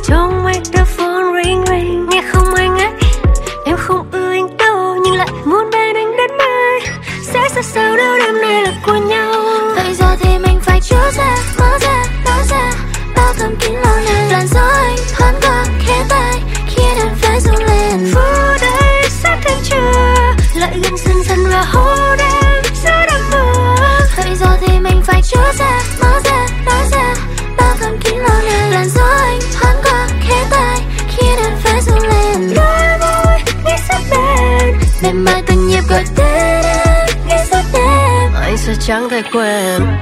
Don't make the phone ring ring. Nghe không anh ấy, em không ưa anh đâu, nhưng lại muốn bên anh đến mai. Sẽ ra sao nếu đêm nay là của nhau. Vậy giờ thì mình phải chữa ra, mở ra, nói ra bao thầm kín lo này. Làn gió anh thoáng qua khẽ tay khiến em phải run lên. Phút đây sát thêm chưa, lại gần dần dần và hôn em giữa đêm mưa. Vậy giờ thì mình phải chữa ra, mở ra, nói ra bao thầm kín lo này. Làn gió anh thoáng qua khẽ tay khiến em phải run lên. Đôi môi nghe sát bên, Mềm mại từng nhịp gọi tên em, nghe rất em. anh sẽ chẳng thể quên.